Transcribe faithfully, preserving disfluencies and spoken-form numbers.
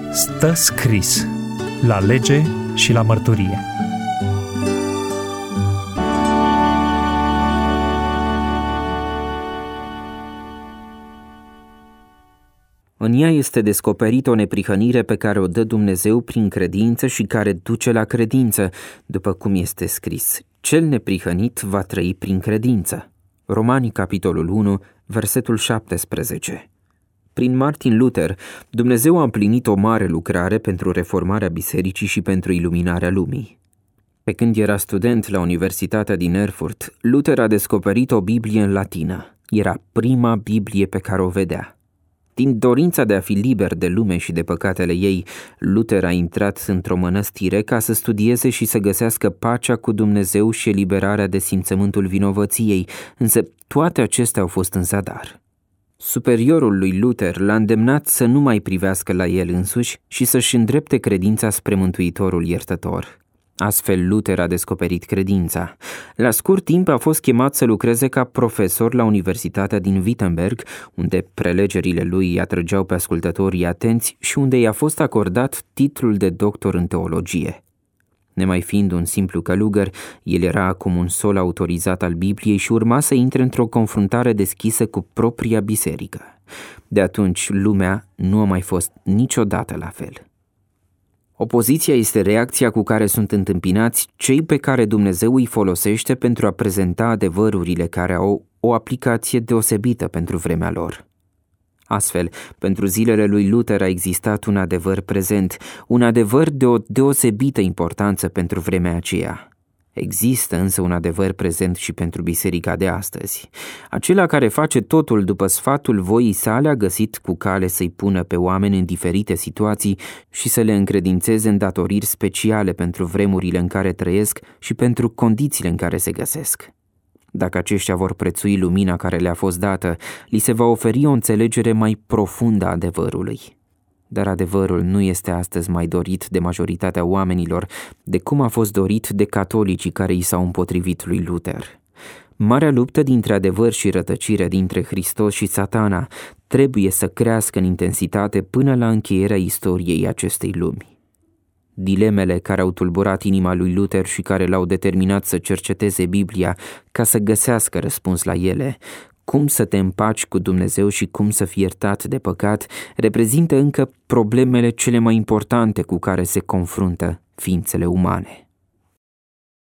Stă scris la lege și la mărturie. În ea este descoperită o neprihănire pe care o dă Dumnezeu prin credință și care duce la credință, după cum este scris: cel neprihănit va trăi prin credință. Romani, capitolul unu, versetul șaptesprezece. Prin Martin Luther, Dumnezeu a împlinit o mare lucrare pentru reformarea bisericii și pentru iluminarea lumii. Pe când era student la Universitatea din Erfurt, Luther a descoperit o Biblie în latină. Era prima Biblie pe care o vedea. Din dorința de a fi liber de lume și de păcatele ei, Luther a intrat într-o mănăstire ca să studieze și să găsească pacea cu Dumnezeu și eliberarea de simțământul vinovăției, însă toate acestea au fost în zadar. Superiorul lui Luther l-a îndemnat să nu mai privească la el însuși și să-și îndrepte credința spre Mântuitorul iertător. Astfel, Luther a descoperit credința. La scurt timp a fost chemat să lucreze ca profesor la Universitatea din Wittenberg, unde prelegerile lui îi atrăgeau pe ascultătorii atenți și unde i-a fost acordat titlul de doctor în teologie. Nemai fiind un simplu călugăr, el era acum un sol autorizat al Bibliei și urma să intre într-o confruntare deschisă cu propria biserică. De atunci, lumea nu a mai fost niciodată la fel. Opoziția este reacția cu care sunt întâmpinați cei pe care Dumnezeu îi folosește pentru a prezenta adevărurile care au o aplicație deosebită pentru vremea lor. Astfel, pentru zilele lui Luther a existat un adevăr prezent, un adevăr de o deosebită importanță pentru vremea aceea. Există însă un adevăr prezent și pentru biserica de astăzi. Acela care face totul după sfatul voii sale a găsit cu cale să-i pună pe oameni în diferite situații și să le încredințeze îndatoriri speciale pentru vremurile în care trăiesc și pentru condițiile în care se găsesc. Dacă aceștia vor prețui lumina care le-a fost dată, li se va oferi o înțelegere mai profundă a adevărului. Dar adevărul nu este astăzi mai dorit de majoritatea oamenilor, de cum a fost dorit de catolicii care i s-au împotrivit lui Luther. Marea luptă dintre adevăr și rătăcire, dintre Hristos și Satana, trebuie să crească în intensitate până la încheierea istoriei acestei lumi. Dilemele care au tulburat inima lui Luther și care l-au determinat să cerceteze Biblia ca să găsească răspuns la ele, cum să te împaci cu Dumnezeu și cum să fii iertat de păcat, reprezintă încă problemele cele mai importante cu care se confruntă ființele umane.